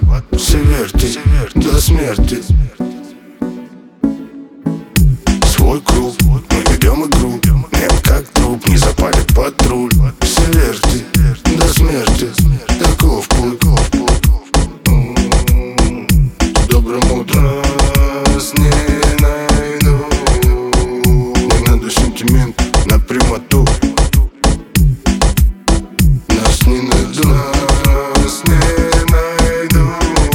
все верьте до смерти. Свой круг, мы ведем игру. Нет, как труп, не запалит патруль. Все верьте до смерти, таков путь. Добрым утром нас не найду. Не надо сентимент на прямоту. Нас не найду, нас не найду.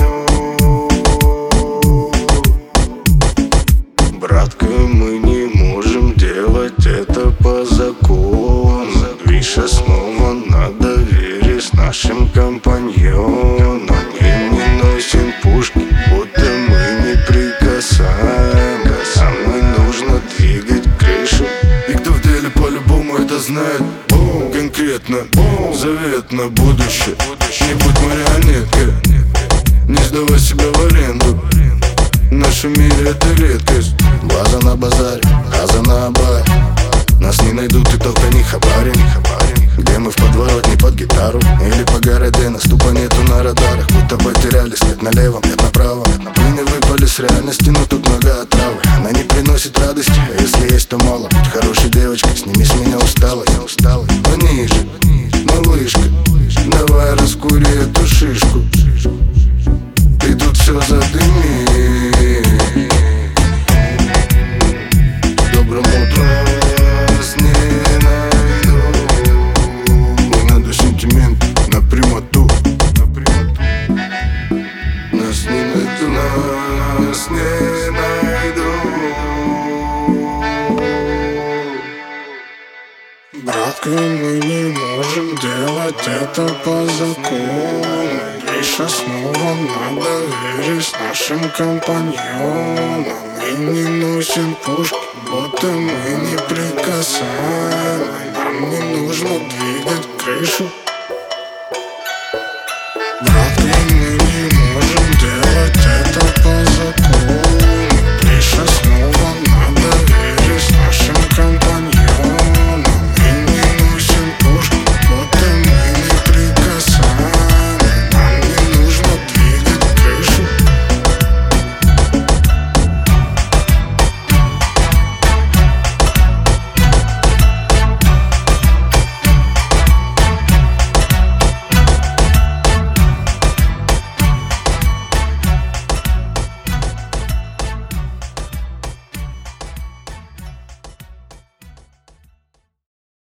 Братка, мы не можем делать это по закону. Видишь, снова на доверие с нашим компаньоном. Мы не носим пушки, будто мы не прикасаем. Нам нужно двигать крышу. И кто в деле по-любому это знает. Конкретно, завет на будущее. Не будь марионеткой, не сдавай себя в аренду. В нашем мире это редкость. База на базаре, газа на баре. Нас не найдут и только не хабарим. Где мы в подворотне под гитару или по городе, нас тупо нету на радарах. Будто потерялись, нет налево, нет направо. Мы не выпали с реальности, но тут много отравы. Она не приносит радости, а если есть, то мало. Будь хорошей девочкой, сними с меня усталость. Пониже, малышка, давай раскури эту шишку. Ты тут все задыми. Добрым утром нас не найду. Не надо сентимент на прямоту. Нас не найду, нас не найду. Братка, мы не можем делать это по закону. Лишь снова на доверие с нашим компаньоном. Мы не носим пушки, будто мы не прикасаем. Нам не нужно двигать крышу.